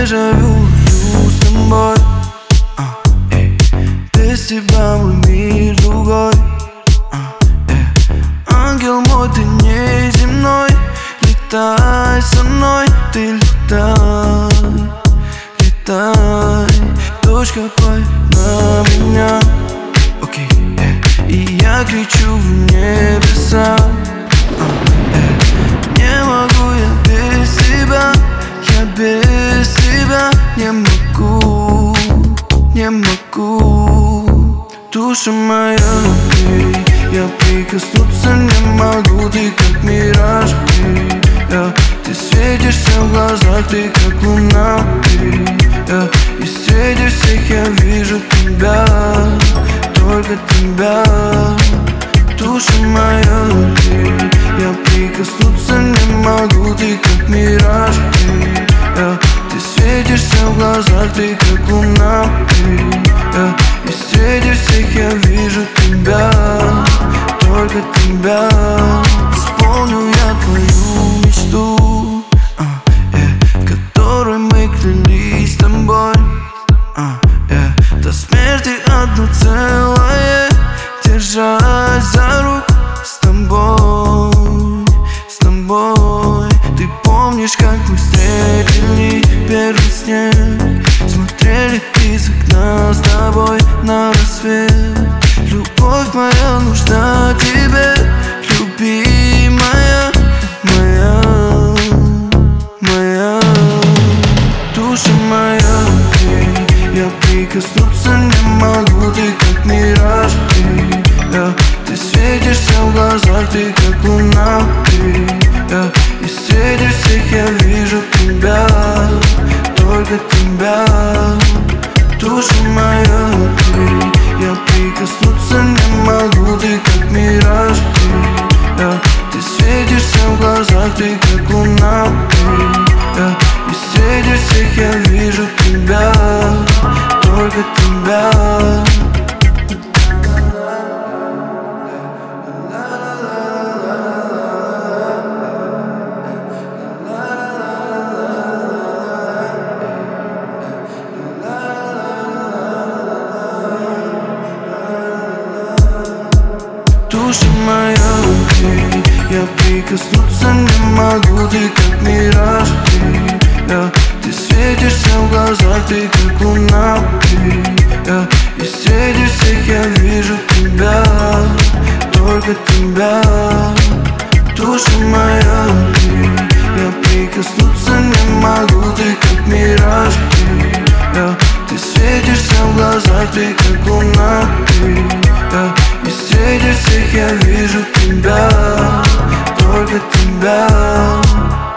дежавю с тобой. Без тебя мой мир другой. Ангел мой, ты неземной. Летай со мной, ты летай, летай. Точка пой на меня, окей, и я кричу в небеса. Не могу я без тебя, я без тебя не могу, не могу. Душа моя, я прикоснуться не могу. Ты как мираж, ты светишься в глазах, ты как луна, и среди всех я вижу тебя, только тебя. Душа моя, я прикоснуться не могу. Ты как мираж, ты светишься в глазах, ты как луна, и среди всех я вижу тебя, только тебя. Исполню я твою мечту, в которой мы клялись с тобой, до смерти одно целое, держась за руку с тобой, с тобой. Ты помнишь, как мы встретили первый снег, смотрели из окна с тобой на рассвет. Любовь моя нужна тебе, любимая моя, моя. Душа моя, я прикоснуться не могу. Ты как мираж, ты светишься в глазах, ты как луна, и среди всех я вижу тебя, только тебя. Душа моя, я прикоснуться не могу. Ты как мираж, ты светишься в глазах, ты как луна, и среди всех я вижу тебя, только тебя. Душа моя, я прикоснуться не могу. Ты как мираж, ты светишься в глазах, ты как луна, и среди всех я вижу тебя, только тебя. Душа моя, я прикоснуться не могу. Ты как мираж, ты светишься в глазах, ты как луна, и среди всех я вижу тебя, только тебя.